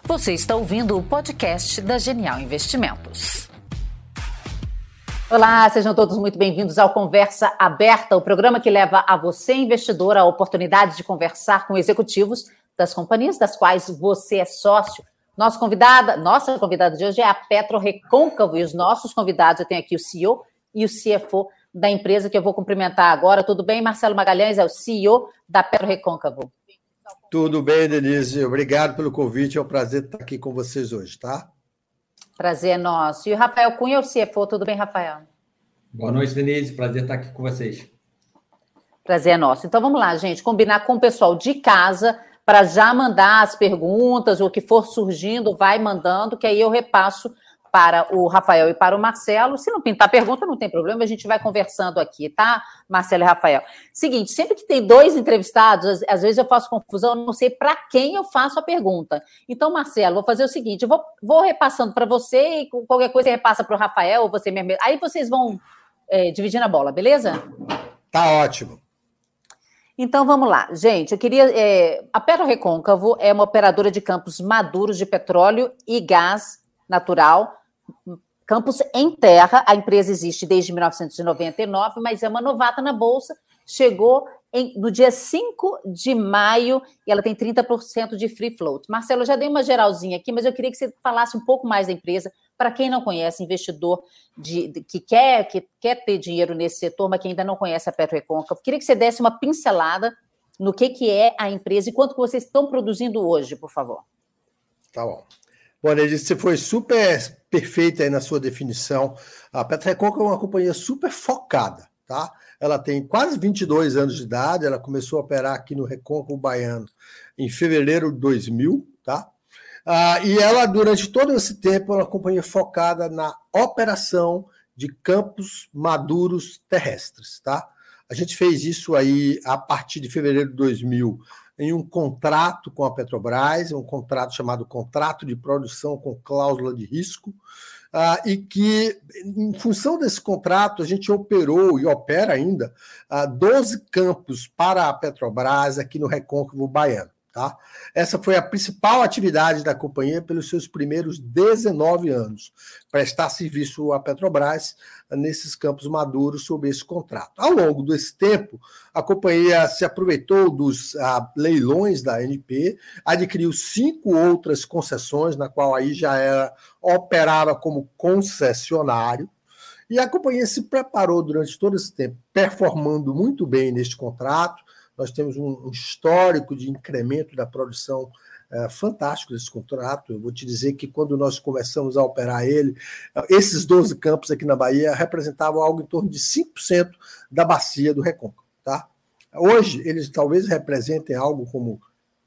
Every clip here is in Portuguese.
Você está ouvindo o podcast da Genial Investimentos. Olá, sejam todos muito bem-vindos ao Conversa Aberta, o programa que leva a você, investidor, a oportunidade de conversar com executivos das companhias das quais você é sócio. Nossa convidada de hoje é a PetroRecôncavo e os nossos convidados, eu tenho aqui o CEO e o CFO da empresa que eu vou cumprimentar agora. Tudo bem? Marcelo Magalhães é o CEO da PetroRecôncavo. Tudo bem, Denise. Obrigado pelo convite. É um prazer estar aqui com vocês hoje, tá? Prazer é nosso. E o Rafael Cunha é o CFO. Tudo bem, Rafael? Boa noite, Denise. Prazer estar aqui com vocês. Prazer é nosso. Então vamos lá, gente. Combinar com o pessoal de casa para já mandar as perguntas, o que for surgindo, vai mandando, que aí eu repasso para o Rafael e para o Marcelo. Se não pintar pergunta, não tem problema, a gente vai conversando aqui, tá, Marcelo e Rafael? Seguinte, sempre que tem dois entrevistados, às vezes eu faço confusão, eu não sei para quem eu faço a pergunta. Então, Marcelo, vou fazer o seguinte, eu vou repassando para você e qualquer coisa você repassa para o Rafael, ou você mesmo. Aí vocês vão dividindo a bola, beleza? Tá ótimo. Então, vamos lá. Gente, eu queria... a PetroRecôncavo é uma operadora de campos maduros de petróleo e gás natural, campos em terra. A empresa existe desde 1999, mas é uma novata na Bolsa. Chegou no dia 5 de maio e ela tem 30% de free float. Marcelo, eu já dei uma geralzinha aqui, mas eu queria que você falasse um pouco mais da empresa. Para quem não conhece, investidor que quer ter dinheiro nesse setor, mas que ainda não conhece a PetroRecôncavo, queria que você desse uma pincelada no que é a empresa e quanto que vocês estão produzindo hoje, por favor. Tá bom. Bom, Denise, você foi super perfeita aí na sua definição. A PetroRecôncavo é uma companhia super focada, tá? Ela tem quase 22 anos de idade, ela começou a operar aqui no Recôncavo Baiano em fevereiro de 2000, tá? E ela, durante todo esse tempo, é uma companhia focada na operação de campos maduros terrestres, tá? A gente fez isso aí a partir de fevereiro de 2000 em um contrato com a Petrobras, um contrato chamado Contrato de Produção com Cláusula de Risco, e que, em função desse contrato, a gente operou e opera ainda 12 campos para a Petrobras aqui no Recôncavo Baiano. Tá? Essa foi a principal atividade da companhia pelos seus primeiros 19 anos, prestar serviço à Petrobras nesses campos maduros sob esse contrato. Ao longo desse tempo, a companhia se aproveitou dos leilões da ANP, adquiriu 5 outras concessões, na qual aí já operava como concessionário, e a companhia se preparou durante todo esse tempo, performando muito bem neste contrato. Nós temos um histórico de incremento da produção fantástico desse contrato. Eu vou te dizer que quando nós começamos a operar ele, esses 12 campos aqui na Bahia representavam algo em torno de 5% da bacia do Recôncavo. Tá? Hoje, eles talvez representem algo como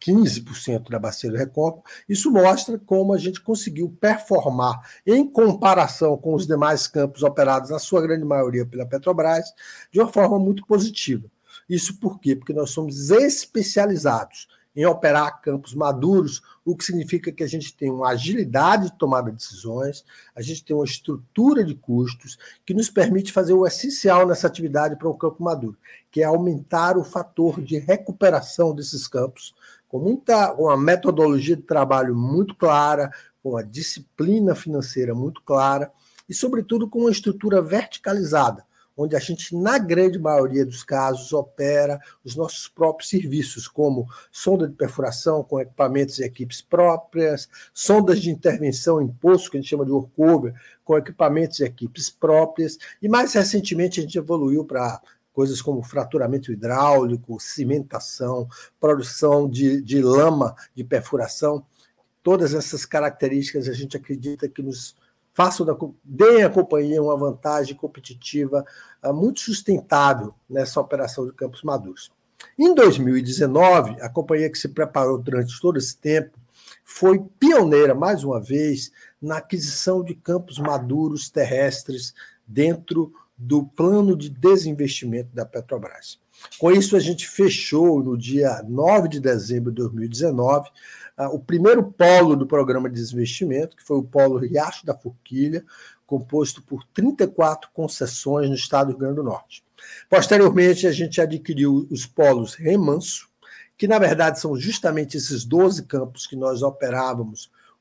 15% da bacia do Recôncavo. Isso mostra como a gente conseguiu performar em comparação com os demais campos operados, na sua grande maioria pela Petrobras, de uma forma muito positiva. Isso por quê? Porque nós somos especializados em operar campos maduros, o que significa que a gente tem uma agilidade de tomada de decisões, a gente tem uma estrutura de custos que nos permite fazer o essencial nessa atividade para um campo maduro, que é aumentar o fator de recuperação desses campos, com uma metodologia de trabalho muito clara, com uma disciplina financeira muito clara e, sobretudo, com uma estrutura verticalizada, onde a gente, na grande maioria dos casos, opera os nossos próprios serviços, como sonda de perfuração com equipamentos e equipes próprias, sondas de intervenção em poço, que a gente chama de workover, com equipamentos e equipes próprias, e mais recentemente a gente evoluiu para coisas como fraturamento hidráulico, cimentação, produção de lama de perfuração. Todas essas características a gente acredita que nos deem à companhia uma vantagem competitiva muito sustentável nessa operação de campos maduros. Em 2019, a companhia que se preparou durante todo esse tempo foi pioneira, mais uma vez, na aquisição de campos maduros terrestres dentro do plano de desinvestimento da Petrobras. Com isso, a gente fechou, no dia 9 de dezembro de 2019, o primeiro polo do programa de desinvestimento, que foi o polo Riacho da Forquilha, composto por 34 concessões no estado do Rio Grande do Norte. Posteriormente, a gente adquiriu os polos Remanso, que na verdade são justamente esses 12 campos que nós operávamos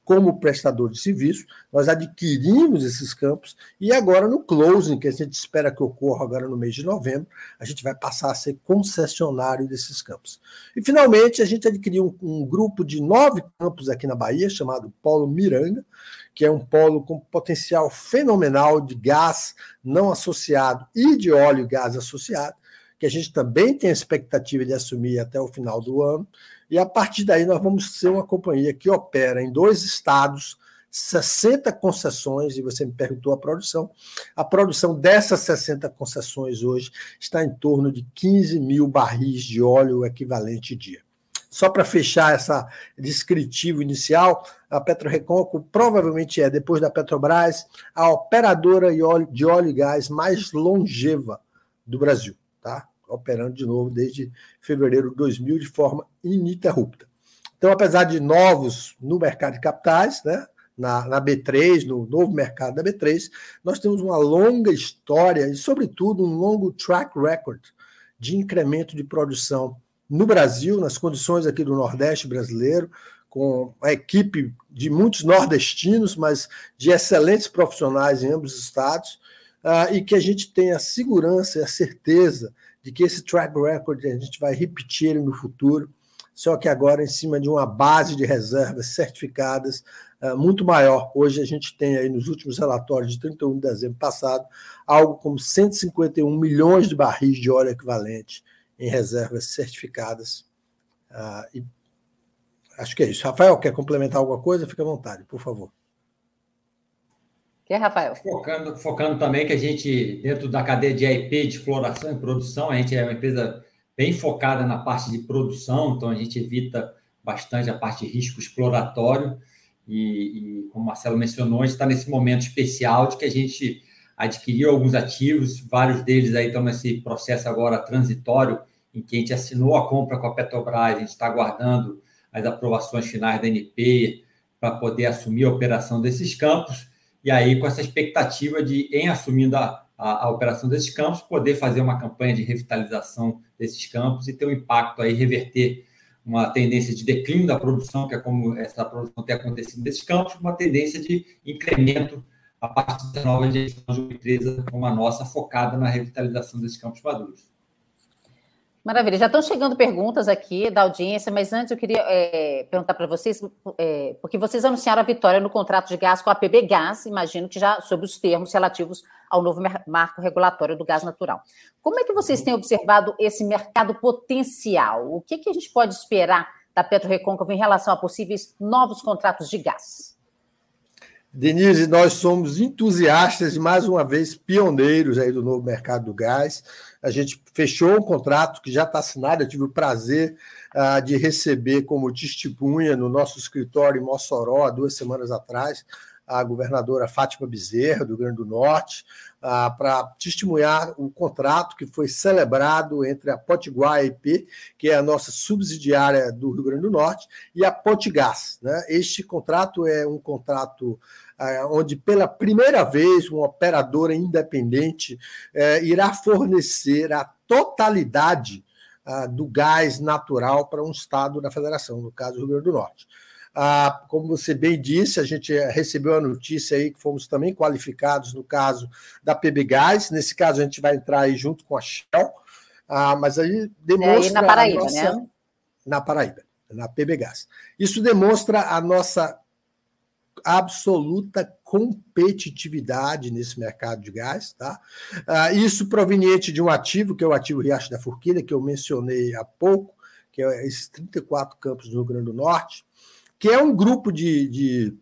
como prestador de serviço, nós adquirimos esses campos e agora no closing, que a gente espera que ocorra agora no mês de novembro, a gente vai passar a ser concessionário desses campos. E, finalmente, a gente adquiriu um grupo de 9 campos aqui na Bahia, chamado Polo Miranga, que é um polo com potencial fenomenal de gás não associado e de óleo e gás associado, que a gente também tem a expectativa de assumir até o final do ano. E, a partir daí, nós vamos ser uma companhia que opera em 2 estados, 60 concessões, e você me perguntou a produção. A produção dessas 60 concessões hoje está em torno de 15 mil barris de óleo equivalente dia. Só para fechar essa descritivo inicial, a PetroRecôncavo provavelmente é, depois da Petrobras, a operadora de óleo e gás mais longeva do Brasil, tá? Operando de novo desde fevereiro de 2000 de forma ininterrupta. Então, apesar de novos no mercado de capitais, né, na B3, no novo mercado da B3, nós temos uma longa história e, sobretudo, um longo track record de incremento de produção no Brasil, nas condições aqui do Nordeste brasileiro, com a equipe de muitos nordestinos, mas de excelentes profissionais em ambos os estados, e que a gente tenha a segurança e a certeza de que esse track record a gente vai repetir ele no futuro, só que agora em cima de uma base de reservas certificadas muito maior. Hoje a gente tem aí nos últimos relatórios de 31 de dezembro passado algo como 151 milhões de barris de óleo equivalente em reservas certificadas. E acho que é isso. Rafael, quer complementar alguma coisa? Fica à vontade, por favor. Quer, Rafael? Focando também que a gente, dentro da cadeia de E&P, de exploração e produção, a gente é uma empresa bem focada na parte de produção, então a gente evita bastante a parte de risco exploratório e como o Marcelo mencionou, a gente está nesse momento especial de que a gente adquiriu alguns ativos, vários deles aí estão nesse processo agora transitório, em que a gente assinou a compra com a Petrobras, a gente está aguardando as aprovações finais da ANP para poder assumir a operação desses campos. E aí, com essa expectativa de, em assumindo a operação desses campos, poder fazer uma campanha de revitalização desses campos e ter um impacto aí, reverter uma tendência de declínio da produção, que é como essa produção tem acontecido nesses campos, uma tendência de incremento a partir da nova gestão de uma empresa como a nossa, focada na revitalização desses campos maduros. Maravilha. Já estão chegando perguntas aqui da audiência, mas antes eu queria perguntar para vocês, porque vocês anunciaram a vitória no contrato de gás com a PB Gás, imagino que já sob os termos relativos ao novo marco regulatório do gás natural. Como é que vocês têm observado esse mercado potencial? O que a gente pode esperar da PetroRecôncavo em relação a possíveis novos contratos de gás? Denise, nós somos entusiastas e, mais uma vez, pioneiros aí do novo mercado do gás. A gente fechou um contrato que já está assinado. Eu tive o prazer de receber como testemunha no nosso escritório em Mossoró, há 2 semanas atrás, a governadora Fátima Bezerra, do Rio Grande do Norte, para testemunhar o contrato que foi celebrado entre a Potiguar EP, que é a nossa subsidiária do Rio Grande do Norte, e a Potigás, né? Este contrato é um contrato onde, pela primeira vez, uma operadora independente irá fornecer a totalidade do gás natural para um estado da federação, no caso, o Rio Grande do Norte. Como você bem disse, a gente recebeu a notícia aí que fomos também qualificados no caso da PB Gás. Nesse caso, a gente vai entrar aí junto com a Shell, mas aí demonstra... na Paraíba, né? Na Paraíba, na PB Gás. Isso demonstra a nossa absoluta competitividade nesse mercado de gás, tá? Isso proveniente de um ativo, que é o ativo Riacho da Forquilha, que eu mencionei há pouco, que é esses 34 campos no Rio Grande do Norte, que é um grupo de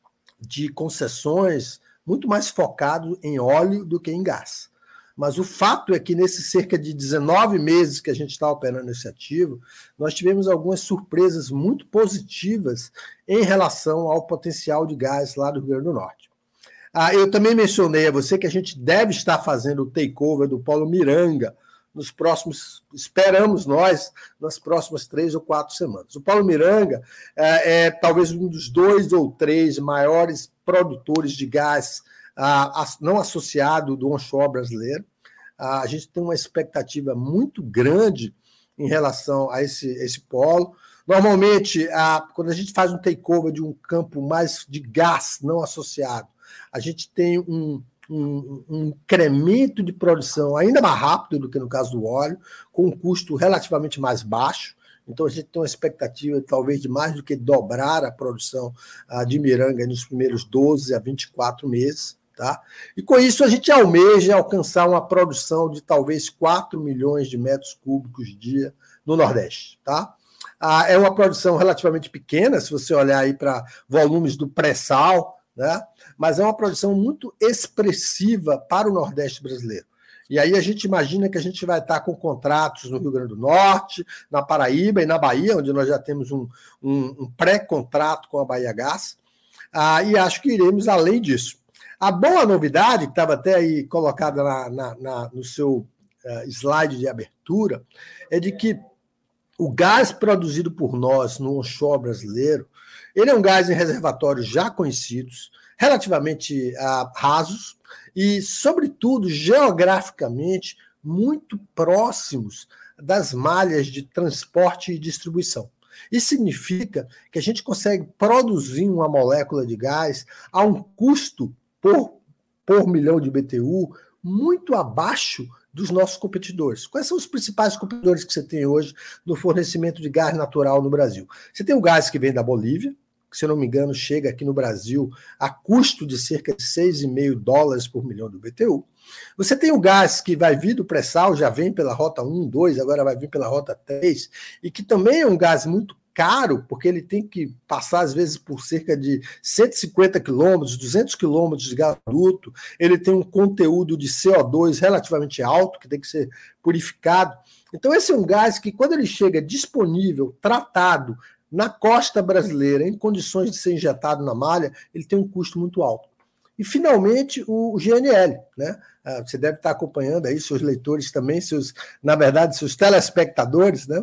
concessões muito mais focado em óleo do que em gás. Mas o fato é que nesses cerca de 19 meses que a gente está operando esse ativo, nós tivemos algumas surpresas muito positivas em relação ao potencial de gás lá do Rio Grande do Norte. Eu também mencionei a você que a gente deve estar fazendo o takeover do Polo Miranga nos próximos, esperamos nós, nas próximas 3 ou 4 semanas. O Polo Miranga é talvez um dos 2 ou 3 maiores produtores de gás não associado do onshore brasileiro. A gente tem uma expectativa muito grande em relação a esse polo. Normalmente, quando a gente faz um takeover de um campo mais de gás não associado, a gente tem um incremento de produção ainda mais rápido do que no caso do óleo, com um custo relativamente mais baixo. Então, a gente tem uma expectativa, talvez, de mais do que dobrar a produção de Miranga nos primeiros 12 a 24 meses. Tá? E, com isso, a gente almeja alcançar uma produção de, talvez, 4 milhões de metros cúbicos dia no Nordeste. Tá? É uma produção relativamente pequena, se você olhar aí para volumes do pré-sal, né? Mas é uma produção muito expressiva para o Nordeste brasileiro. E aí a gente imagina que a gente vai estar com contratos no Rio Grande do Norte, na Paraíba e na Bahia, onde nós já temos um pré-contrato com a Bahia Gás, e acho que iremos além disso. A boa novidade, que estava até aí colocada no seu slide de abertura, é de que o gás produzido por nós no onshore brasileiro, ele é um gás em reservatórios já conhecidos, relativamente rasos, e, sobretudo, geograficamente, muito próximos das malhas de transporte e distribuição. Isso significa que a gente consegue produzir uma molécula de gás a um custo por milhão de BTU muito abaixo dos nossos competidores. Quais são os principais competidores que você tem hoje no fornecimento de gás natural no Brasil? Você tem o gás que vem da Bolívia, que, se eu não me engano, chega aqui no Brasil a custo de cerca de $6,5 por milhão de BTU. Você tem o gás que vai vir do pré-sal, já vem pela rota 1, 2, agora vai vir pela rota 3, e que também é um gás muito caro, porque ele tem que passar, às vezes, por cerca de 150 quilômetros, 200 quilômetros de gasoduto, ele tem um conteúdo de CO2 relativamente alto, que tem que ser purificado. Então, esse é um gás que, quando ele chega disponível, tratado, na costa brasileira, em condições de ser injetado na malha, ele tem um custo muito alto. E, finalmente, o GNL, né? Você deve estar acompanhando aí, seus leitores também, na verdade, seus telespectadores, né?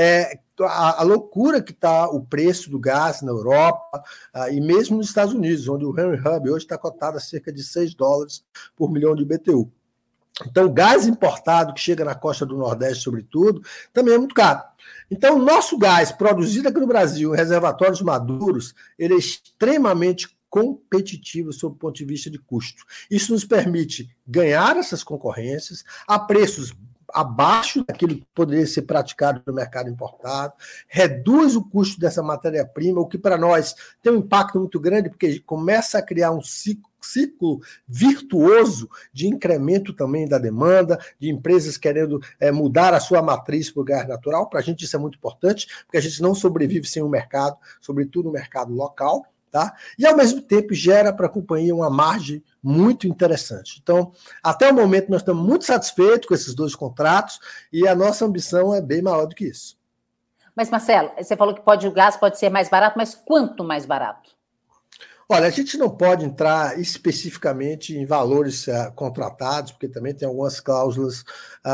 A loucura que está o preço do gás na Europa e mesmo nos Estados Unidos, onde o Henry Hub hoje está cotado a cerca de $6 por milhão de BTU. Então, o gás importado que chega na costa do Nordeste, sobretudo, também é muito caro. Então, o nosso gás produzido aqui no Brasil, em reservatórios maduros, ele é extremamente competitivo sob o ponto de vista de custo. Isso nos permite ganhar essas concorrências a preços abaixo daquilo que poderia ser praticado no mercado importado, reduz o custo dessa matéria-prima, o que para nós tem um impacto muito grande, porque começa a criar um ciclo virtuoso de incremento também da demanda, de empresas querendo mudar a sua matriz para o gás natural. Para a gente isso é muito importante, porque a gente não sobrevive sem o mercado, sobretudo o mercado local. Tá? E, ao mesmo tempo, gera para a companhia uma margem muito interessante. Então, até o momento, nós estamos muito satisfeitos com esses 2 contratos e a nossa ambição é bem maior do que isso. Mas, Marcelo, você falou que o gás pode ser mais barato, mas quanto mais barato? Olha, a gente não pode entrar especificamente em valores contratados, porque também tem algumas cláusulas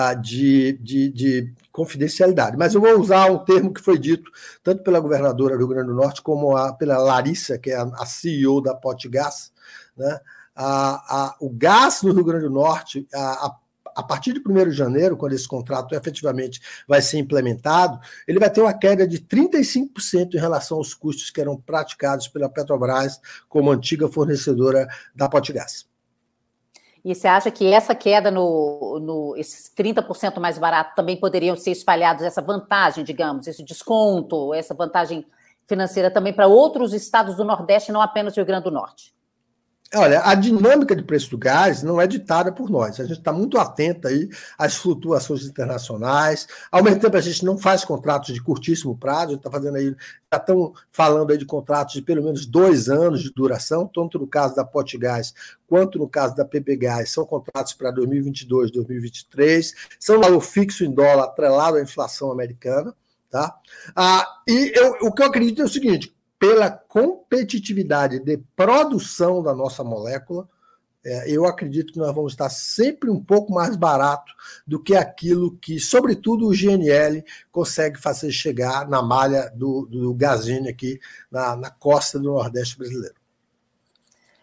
de confidencialidade. Mas eu vou usar um termo que foi dito tanto pela governadora do Rio Grande do Norte como pela Larissa, que é a CEO da Potgás, né? O gás no Rio Grande do Norte, a partir de 1º de janeiro, quando esse contrato efetivamente vai ser implementado, ele vai ter uma queda de 35% em relação aos custos que eram praticados pela Petrobras como antiga fornecedora da Potgás. E você acha que essa queda esses 30% mais barato também poderiam ser espalhados, essa vantagem, digamos, esse desconto, essa vantagem financeira também para outros estados do Nordeste, não apenas o Rio Grande do Norte? Olha, a dinâmica de preço do gás não é ditada por nós. A gente está muito atento aí às flutuações internacionais. Ao mesmo tempo, a gente não faz contratos de curtíssimo prazo. A gente está fazendo aí, já estão falando aí de contratos de pelo menos 2 anos de duração, tanto no caso da Potgás quanto no caso da PPGás. São contratos para 2022, 2023. São valor fixo em dólar atrelado à inflação americana. Tá? O que eu acredito é o seguinte: pela competitividade de produção da nossa molécula, eu acredito que nós vamos estar sempre um pouco mais barato do que aquilo que, sobretudo, o GNL consegue fazer chegar na malha do gasine aqui na costa do Nordeste brasileiro.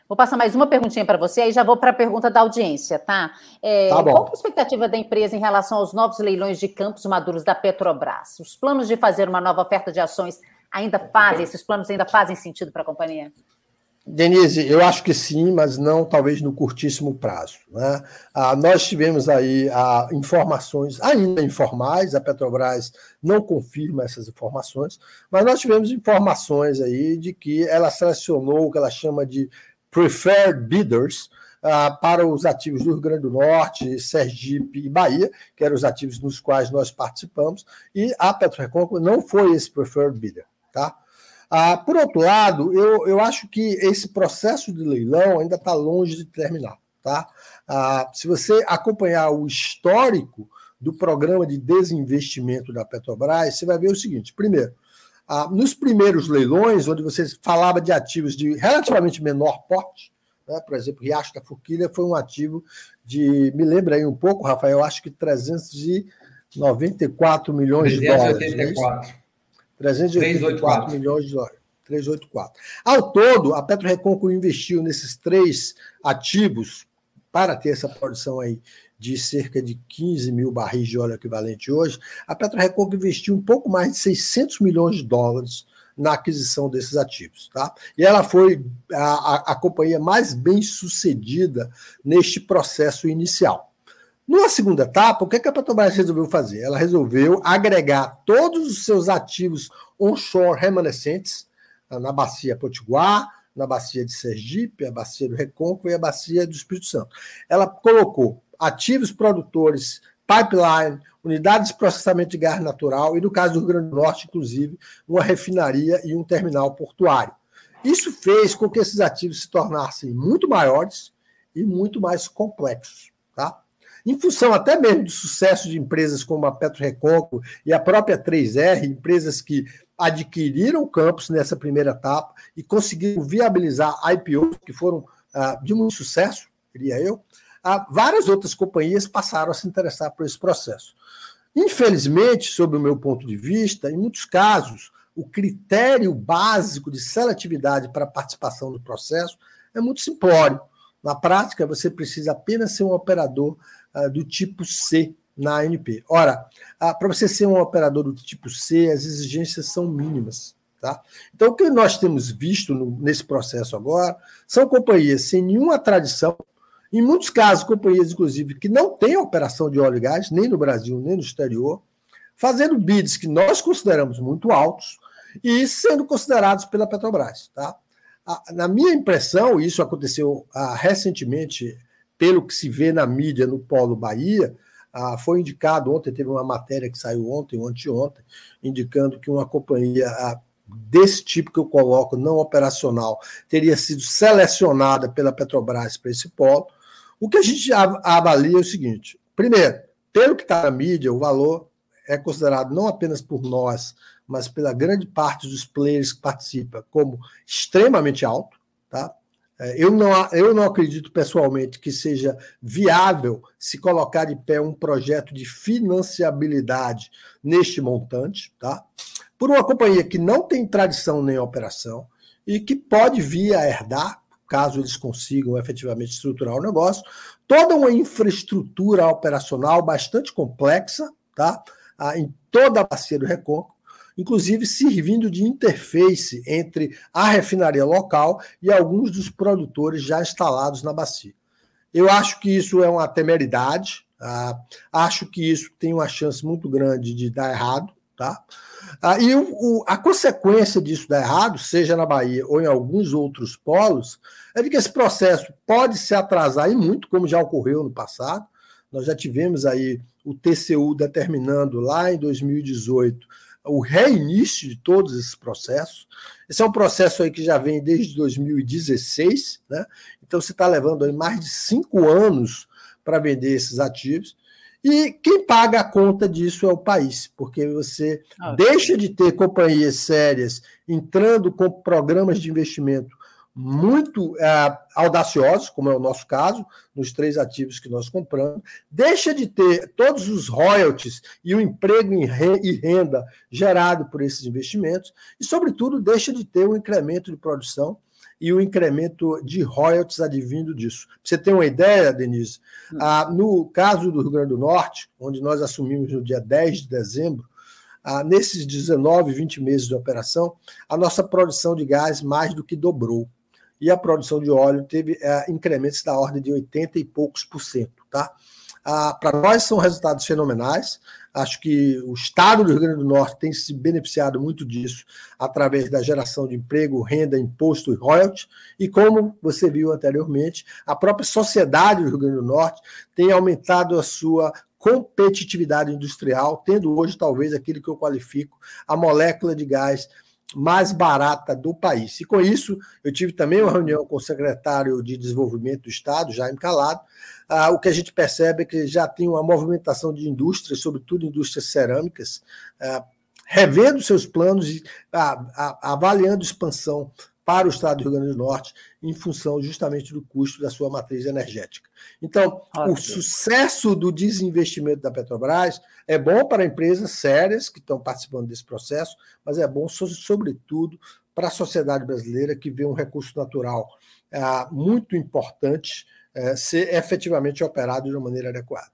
Vou passar mais uma perguntinha para você, aí já vou para a pergunta da audiência, tá? Tá bom. Qual é a expectativa da empresa em relação aos novos leilões de campos maduros da Petrobras? Os planos de fazer uma nova oferta de ações esses planos ainda fazem sentido para a companhia? Denise, eu acho que sim, mas não talvez no curtíssimo prazo, né? Nós tivemos aí informações ainda informais, a Petrobras não confirma essas informações, mas nós tivemos informações aí de que ela selecionou o que ela chama de preferred bidders para os ativos do Rio Grande do Norte, Sergipe e Bahia, que eram os ativos nos quais nós participamos, e a PetroRecôncavo não foi esse preferred bidder, tá? Por outro lado, eu acho que esse processo de leilão ainda está longe de terminar. Tá? Se você acompanhar o histórico do programa de desinvestimento da Petrobras, você vai ver o seguinte: primeiro, nos primeiros leilões, onde você falava de ativos de relativamente menor porte, né, por exemplo, Riacho da Forquilha foi um ativo de, me lembra aí um pouco, Rafael, acho que 394 milhões de dólares. 384 milhões de dólares. 384. Ao todo, a PetroRecôncavo investiu nesses 3 ativos para ter essa produção aí de cerca de 15 mil barris de óleo equivalente hoje. A PetroRecôncavo investiu um pouco mais de 600 milhões de dólares na aquisição desses ativos. Tá? E ela foi a companhia mais bem sucedida neste processo inicial. Numa segunda etapa, o que a Petrobras resolveu fazer? Ela resolveu agregar todos os seus ativos onshore remanescentes na Bacia Potiguar, na Bacia de Sergipe, a Bacia do Recôncavo e a Bacia do Espírito Santo. Ela colocou ativos produtores, pipeline, unidades de processamento de gás natural e, no caso do Rio Grande do Norte, inclusive, uma refinaria e um terminal portuário. Isso fez com que esses ativos se tornassem muito maiores e muito mais complexos. Tá? Em função até mesmo do sucesso de empresas como a PetroRecôncavo e a própria 3R, empresas que adquiriram campos nessa primeira etapa e conseguiram viabilizar IPOs que foram de muito sucesso, diria eu, várias outras companhias passaram a se interessar por esse processo. Infelizmente, sob o meu ponto de vista, em muitos casos, o critério básico de seletividade para a participação no processo é muito simplório. Na prática, você precisa apenas ser um operador do tipo C na ANP. Ora, para você ser um operador do tipo C, as exigências são mínimas. Tá? Então, o que nós temos visto nesse processo agora são companhias sem nenhuma tradição, em muitos casos, companhias, inclusive, que não têm operação de óleo e gás, nem no Brasil, nem no exterior, fazendo bids que nós consideramos muito altos e sendo considerados pela Petrobras. Tá? Na minha impressão, isso aconteceu recentemente, pelo que se vê na mídia no Polo Bahia, foi indicado ontem, teve uma matéria que saiu ontem ou anteontem, indicando que uma companhia desse tipo que eu coloco, não operacional, teria sido selecionada pela Petrobras para esse polo. O que a gente avalia é o seguinte: primeiro, pelo que está na mídia, o valor é considerado não apenas por nós, mas pela grande parte dos players que participam como extremamente alto. Tá? Eu não acredito pessoalmente que seja viável se colocar de pé um projeto de financiabilidade neste montante, tá? Por uma companhia que não tem tradição nem operação e que pode vir a herdar, caso eles consigam efetivamente estruturar o negócio, toda uma infraestrutura operacional bastante complexa, tá? Em toda a bacia do Recôncavo, inclusive servindo de interface entre a refinaria local e alguns dos produtores já instalados na bacia. Eu acho que isso é uma temeridade, acho que isso tem uma chance muito grande de dar errado, tá? E a consequência disso dar errado, seja na Bahia ou em alguns outros polos, é de que esse processo pode se atrasar e muito, como já ocorreu no passado. Nós já tivemos aí o TCU determinando lá em 2018 o reinício de todos esses processos. Esse é um processo aí que já vem desde 2016, né? Então você está levando aí mais de 5 anos para vender esses ativos. E quem paga a conta disso é o país, porque você deixa de ter companhias sérias entrando com programas de investimento muito audaciosos, como é o nosso caso, nos 3 ativos que nós compramos, deixa de ter todos os royalties e o emprego e renda gerado por esses investimentos e, sobretudo, deixa de ter um incremento de produção e o incremento de royalties advindo disso. Para você ter uma ideia, Denise, no caso do Rio Grande do Norte, onde nós assumimos no dia 10 de dezembro, nesses 19, 20 meses de operação, a nossa produção de gás mais do que dobrou. E a produção de óleo teve incrementos da ordem de 80 e poucos %. Tá? Para nós são resultados fenomenais. Acho que o Estado do Rio Grande do Norte tem se beneficiado muito disso através da geração de emprego, renda, imposto e royalties. E como você viu anteriormente, a própria sociedade do Rio Grande do Norte tem aumentado a sua competitividade industrial, tendo hoje talvez aquilo que eu qualifico a molécula de gás mais barata do país. E com isso, eu tive também uma reunião com o secretário de Desenvolvimento do Estado, Jaime Calado. O que a gente percebe é que já tem uma movimentação de indústrias, sobretudo indústrias cerâmicas, revendo seus planos e avaliando expansão para o Estado do Rio Grande do Norte, em função justamente do custo da sua matriz energética. Então, o sucesso do desinvestimento da Petrobras é bom para empresas sérias que estão participando desse processo, mas é bom, sobretudo, para a sociedade brasileira, que vê um recurso natural muito importante ser efetivamente operado de uma maneira adequada.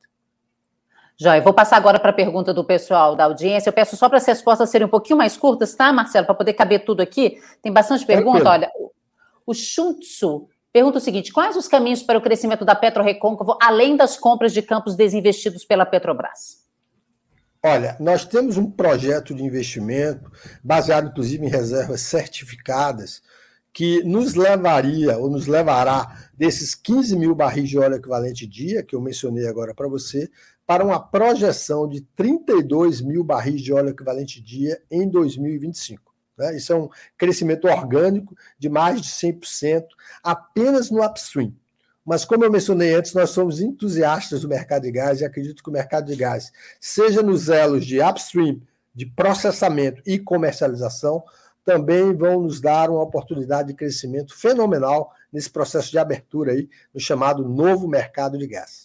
Joia, vou passar agora para a pergunta do pessoal da audiência. Eu peço só para as respostas serem um pouquinho mais curtas, tá, Marcelo? Para poder caber tudo aqui. Tem bastante pergunta. Olha, o Shuntsu pergunta o seguinte: quais os caminhos para o crescimento da PetroRecôncavo, além das compras de campos desinvestidos pela Petrobras? Olha, nós temos um projeto de investimento, baseado inclusive em reservas certificadas, que nos levaria, ou nos levará, desses 15 mil barris de óleo equivalente dia, que eu mencionei agora para você, para uma projeção de 32 mil barris de óleo equivalente dia em 2025. Né? Isso é um crescimento orgânico de mais de 100% apenas no upstream. Mas, como eu mencionei antes, nós somos entusiastas do mercado de gás e acredito que o mercado de gás, seja nos elos de upstream, de processamento e comercialização, também vão nos dar uma oportunidade de crescimento fenomenal nesse processo de abertura aí, no chamado novo mercado de gás.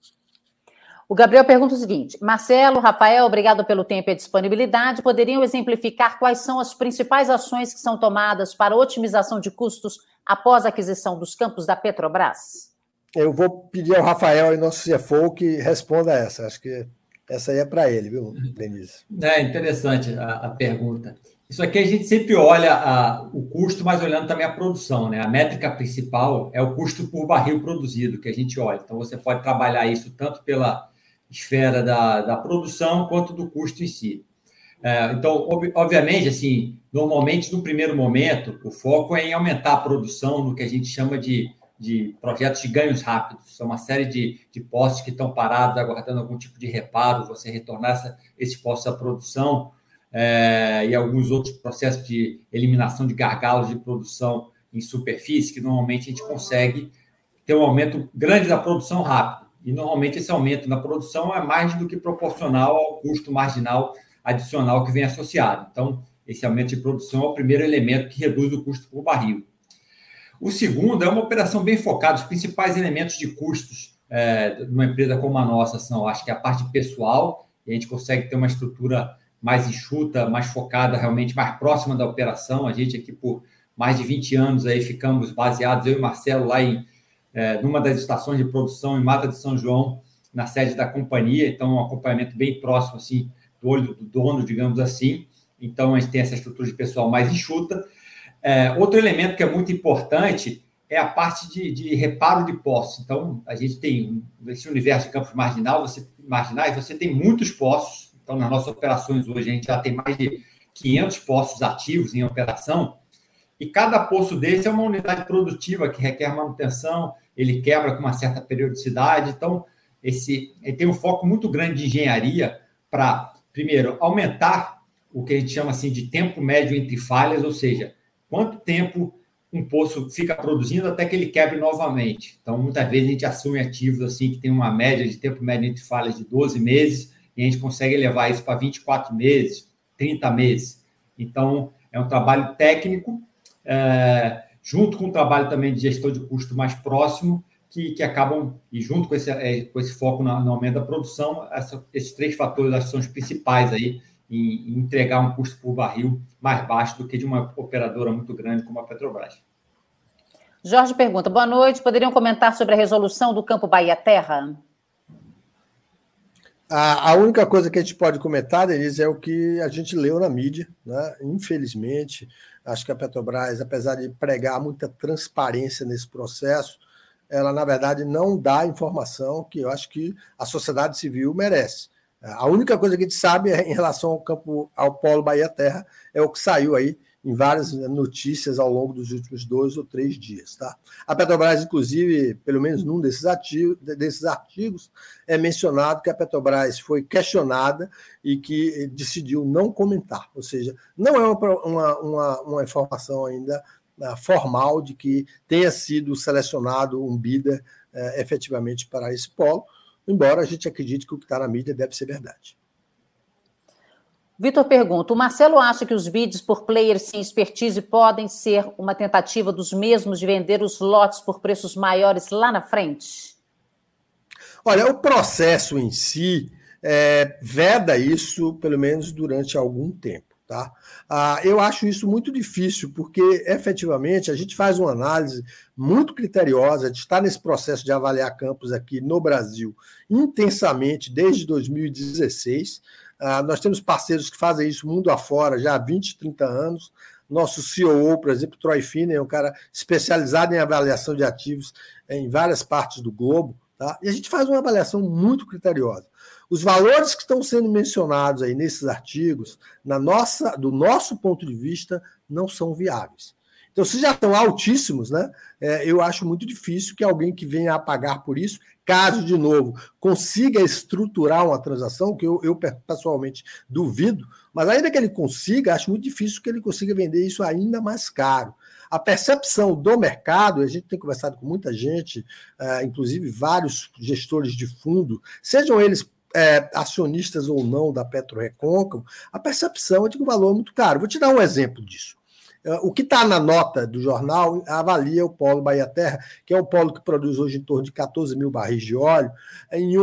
O Gabriel pergunta o seguinte: Marcelo, Rafael, obrigado pelo tempo e a disponibilidade. Poderiam exemplificar quais são as principais ações que são tomadas para otimização de custos após a aquisição dos campos da Petrobras? Eu vou pedir ao Rafael, nosso CFO, que responda essa. Acho que essa aí é para ele, viu, Denise? É interessante a pergunta. Isso aqui a gente sempre olha o custo, mas olhando também a produção, né? A métrica principal é o custo por barril produzido que a gente olha. Então, você pode trabalhar isso tanto pela esfera da produção quanto do custo em si. Então, obviamente, assim, normalmente, no primeiro momento, o foco é em aumentar a produção no que a gente chama de projetos de ganhos rápidos. São uma série de postos que estão parados, aguardando algum tipo de reparo, você retornar esses postos à produção, e alguns outros processos de eliminação de gargalos de produção em superfície, que normalmente a gente consegue ter um aumento grande da produção rápido. E, normalmente, esse aumento na produção é mais do que proporcional ao custo marginal adicional que vem associado. Então, esse aumento de produção é o primeiro elemento que reduz o custo por barril. O segundo é uma operação bem focada. Os principais elementos de custos de uma empresa como a nossa são, acho que a parte pessoal, e a gente consegue ter uma estrutura mais enxuta, mais focada, realmente mais próxima da operação. A gente aqui, por mais de 20 anos, aí ficamos baseados, eu e Marcelo, lá numa das estações de produção em Mata de São João, na sede da companhia. Então, um acompanhamento bem próximo, assim, do olho do dono, digamos assim. Então, a gente tem essa estrutura de pessoal mais enxuta. Outro elemento que é muito importante é a parte de reparo de poços. Então, a gente tem, nesse universo de campos marginais, você tem muitos poços. Então, nas nossas operações hoje, a gente já tem mais de 500 poços ativos em operação, e cada poço desse é uma unidade produtiva que requer manutenção, ele quebra com uma certa periodicidade. Então, ele tem um foco muito grande de engenharia para, primeiro, aumentar o que a gente chama assim, de tempo médio entre falhas, ou seja, quanto tempo um poço fica produzindo até que ele quebre novamente. Então, muitas vezes a gente assume ativos assim que tem uma média de tempo médio entre falhas de 12 meses e a gente consegue levar isso para 24 meses, 30 meses. Então, é um trabalho técnico, junto com um trabalho também de gestão de custo mais próximo, que acabam, e junto com esse foco no aumento da produção, esses três fatores acho que são os principais aí em entregar um custo por barril mais baixo do que de uma operadora muito grande como a Petrobras. Jorge pergunta, boa noite, poderiam comentar sobre a resolução do Campo Bahia Terra? A única coisa que a gente pode comentar, Denise, é o que a gente leu na mídia, né? Infelizmente, acho que a Petrobras, apesar de pregar muita transparência nesse processo, ela, na verdade, não dá informação que eu acho que a sociedade civil merece. A única coisa que a gente sabe em relação ao Polo Bahia Terra é o que saiu aí em várias notícias ao longo dos últimos 2 ou 3 dias. Tá? A Petrobras, inclusive, pelo menos num desses artigos, é mencionado que a Petrobras foi questionada e que decidiu não comentar. Ou seja, não é uma informação ainda formal de que tenha sido selecionado um bidder efetivamente para esse polo, embora a gente acredite que o que está na mídia deve ser verdade. Vitor pergunta, o Marcelo acha que os bids por players sem expertise podem ser uma tentativa dos mesmos de vender os lotes por preços maiores lá na frente? Olha, o processo em si veda isso, pelo menos durante algum tempo. Tá? Eu acho isso muito difícil, porque efetivamente a gente faz uma análise muito criteriosa, a gente está nesse processo de avaliar campos aqui no Brasil intensamente desde 2016. Nós temos parceiros que fazem isso mundo afora já há 20, 30 anos. Nosso COO, por exemplo, Troy Finney, é um cara especializado em avaliação de ativos em várias partes do globo. Tá? E a gente faz uma avaliação muito criteriosa. Os valores que estão sendo mencionados aí nesses artigos, do nosso ponto de vista, não são viáveis. Então, se já estão altíssimos, né, eu acho muito difícil que alguém que venha a pagar por isso, caso, de novo, consiga estruturar uma transação, que eu pessoalmente duvido, mas ainda que ele consiga, acho muito difícil que ele consiga vender isso ainda mais caro. A percepção do mercado, a gente tem conversado com muita gente, inclusive vários gestores de fundo, sejam eles acionistas ou não da PetroRecôncavo, a percepção é de que o valor é muito caro. Vou te dar um exemplo disso. O que está na nota do jornal avalia o polo Bahia Terra, que é um polo que produz hoje em torno de 14 mil barris de óleo, em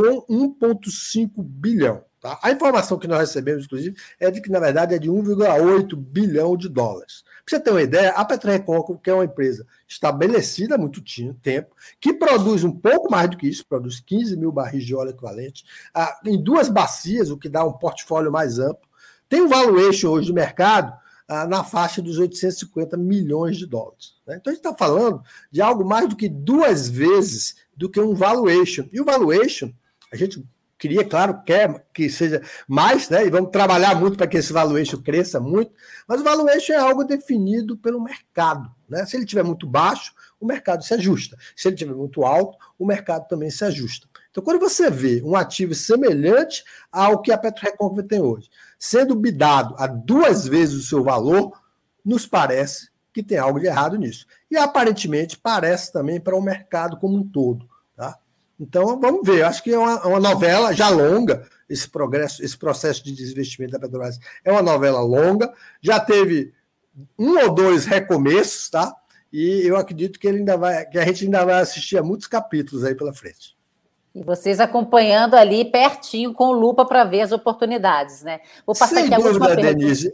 1,5 bilhão. Tá? A informação que nós recebemos, inclusive, é de que, na verdade, é de 1,8 bilhão de dólares. Para você ter uma ideia, a PetroRecôncavo, que é uma empresa estabelecida há muito tempo, que produz um pouco mais do que isso, produz 15 mil barris de óleo equivalente, em 2 bacias, o que dá um portfólio mais amplo, tem um valuation hoje de mercado na faixa dos 850 milhões de dólares. Né? Então, a gente está falando de algo mais do que 2 vezes do que um valuation. E o valuation, a gente queria, claro, quer que seja mais, né? E vamos trabalhar muito para que esse valuation cresça muito, mas o valuation é algo definido pelo mercado. Né? Se ele estiver muito baixo, o mercado se ajusta. Se ele estiver muito alto, o mercado também se ajusta. Então, quando você vê um ativo semelhante ao que a PetroRecôncavo tem hoje, sendo bidado a 2 vezes o seu valor, nos parece que tem algo de errado nisso. E, aparentemente, parece também para o mercado como um todo. Tá? Então, vamos ver. Eu acho que é uma novela já longa, esse processo de desinvestimento da Petrobras é uma novela longa, já teve 1 ou 2 recomeços, tá? E eu acredito que a gente ainda vai assistir a muitos capítulos aí pela frente. E vocês acompanhando ali pertinho com lupa para ver as oportunidades, né? Vou passar Sem aqui a última dúvida, pergunta. Denise,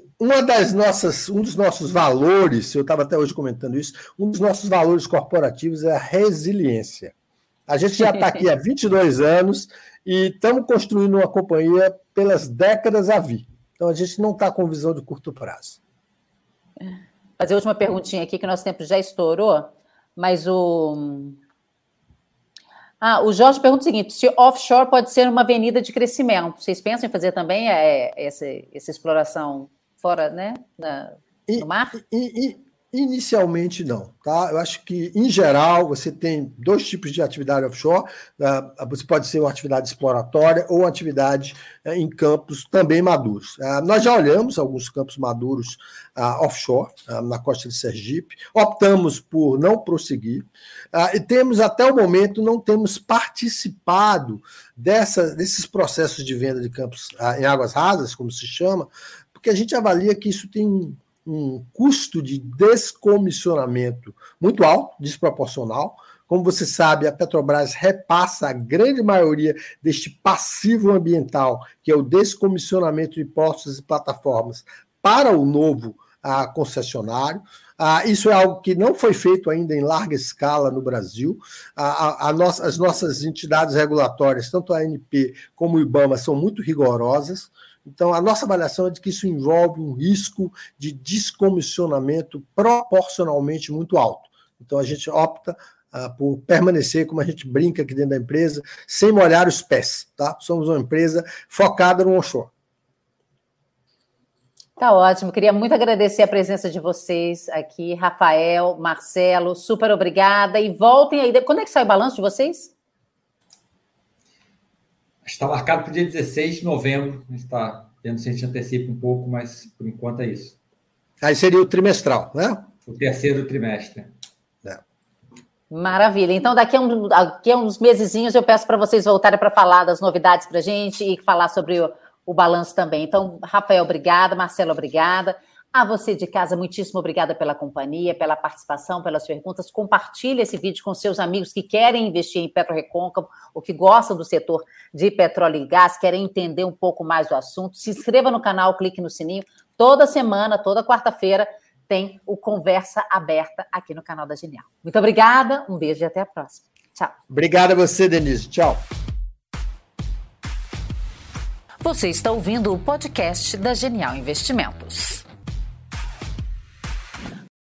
um dos nossos valores, eu estava até hoje comentando isso, um dos nossos valores corporativos é a resiliência. A gente já está aqui há 22 anos e estamos construindo uma companhia pelas décadas a vir. Então, a gente não está com visão de curto prazo. Fazer a última perguntinha aqui, que nosso tempo já estourou, mas o Jorge pergunta o seguinte, se offshore pode ser uma avenida de crescimento, vocês pensam em fazer também essa exploração fora, né, no mar? Inicialmente não, tá? Eu acho que, em geral, você tem 2 tipos de atividade offshore. Você pode ser uma atividade exploratória ou uma atividade em campos também maduros. Nós já olhamos alguns campos maduros offshore, na costa de Sergipe, optamos por não prosseguir, e temos, até o momento, não temos participado desses processos de venda de campos em águas rasas, como se chama, porque a gente avalia que isso tem um custo de descomissionamento muito alto, desproporcional. Como você sabe, a Petrobras repassa a grande maioria deste passivo ambiental, que é o descomissionamento de postos e plataformas, para o novo concessionário. Isso é algo que não foi feito ainda em larga escala no Brasil. As nossas entidades regulatórias, tanto a ANP como o IBAMA, são muito rigorosas. Então, a nossa avaliação é de que isso envolve um risco de descomissionamento proporcionalmente muito alto. Então, a gente opta por permanecer, como a gente brinca aqui dentro da empresa, sem molhar os pés. Tá? Somos uma empresa focada no onshore. Tá ótimo, queria muito agradecer a presença de vocês aqui, Rafael, Marcelo, super obrigada, e voltem aí, quando é que sai o balanço de vocês? Está marcado para o dia 16 de novembro, a gente está vendo se a gente antecipa um pouco, mas por enquanto é isso. Aí seria o trimestral, né? O terceiro trimestre. Maravilha, então daqui a uns mesezinhos eu peço para vocês voltarem para falar das novidades para a gente e falar sobre o balanço também. Então, Rafael, obrigada. Marcelo, obrigada. A você de casa, muitíssimo obrigada pela companhia, pela participação, pelas perguntas. Compartilhe esse vídeo com seus amigos que querem investir em PetroRecôncavo ou que gostam do setor de petróleo e gás, querem entender um pouco mais do assunto. Se inscreva no canal, clique no sininho. Toda semana, toda quarta-feira, tem o Conversa Aberta aqui no canal da Genial. Muito obrigada, um beijo e até a próxima. Tchau. Obrigado a você, Denise. Tchau. Você está ouvindo o podcast da Genial Investimentos.